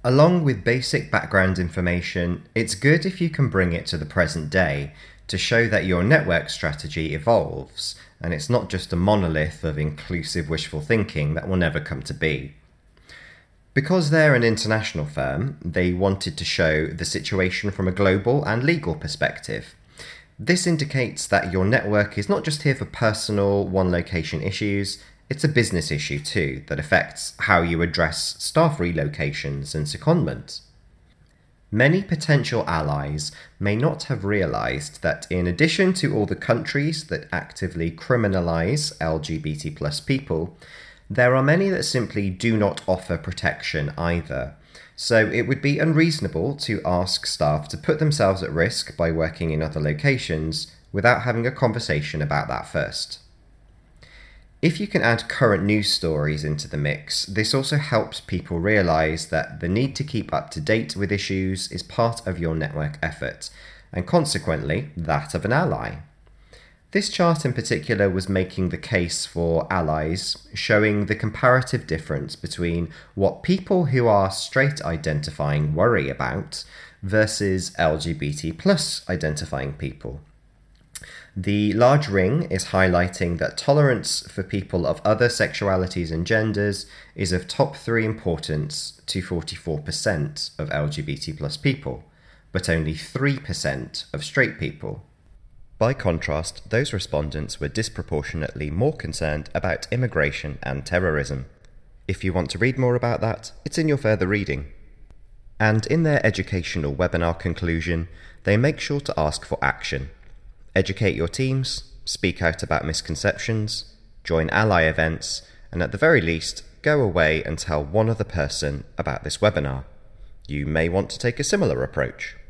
Along with basic background information, it's good if you can bring it to the present day to show that your network strategy evolves and it's not just a monolith of inclusive wishful thinking that will never come to be. Because they're an international firm, they wanted to show the situation from a global and legal perspective. This indicates that your network is not just here for personal, one-location issues, it's a business issue too that affects how you address staff relocations and secondment. Many potential allies may not have realised that in addition to all the countries that actively criminalise LGBT+ people, there are many that simply do not offer protection either. So it would be unreasonable to ask staff to put themselves at risk by working in other locations without having a conversation about that first. If you can add current news stories into the mix, this also helps people realise that the need to keep up to date with issues is part of your network effort, and consequently, that of an ally. This chart in particular was making the case for allies, showing the comparative difference between what people who are straight identifying worry about versus LGBT+ identifying people. The large ring is highlighting that tolerance for people of other sexualities and genders is of top 3 importance to 44% of LGBT+ people, but only 3% of straight people. By contrast, those respondents were disproportionately more concerned about immigration and terrorism. If you want to read more about that, it's in your further reading. And in their educational webinar conclusion, they make sure to ask for action. Educate your teams, speak out about misconceptions, join ally events, and at the very least, go away and tell one other person about this webinar. You may want to take a similar approach.